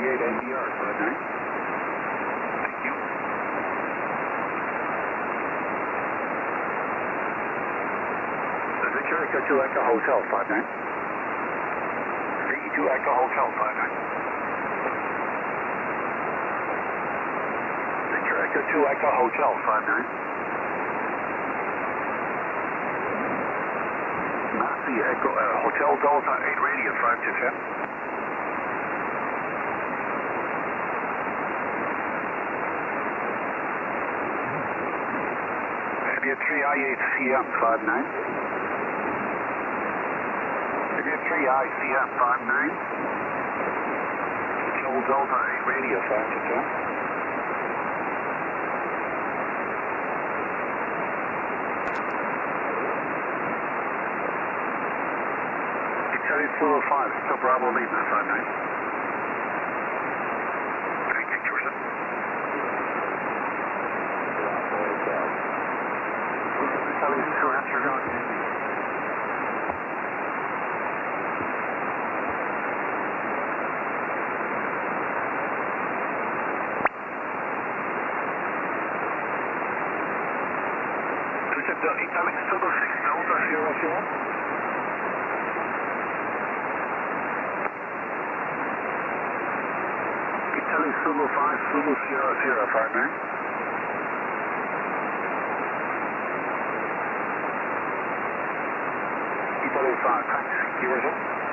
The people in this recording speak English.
38 NDR, 59. Thank you. Victor Echo 2 Echo Hotel 59. V2 Echo Hotel 59. Victor Echo 2 Echo Hotel 59. Nazi Echo Hotel Delta 8 Radio 527. Area 3I8CM 59. Area 3ICM 59. Hotel Delta 8 Radio 527. Italy 405, Hotel Bravo Lima 59. Thank you, Georgia. Italy 2 Amsterdam. Italy 6 Delta 00. Italy Zulu 5 Zulu 0059. Italy 5, thanks, Georgia.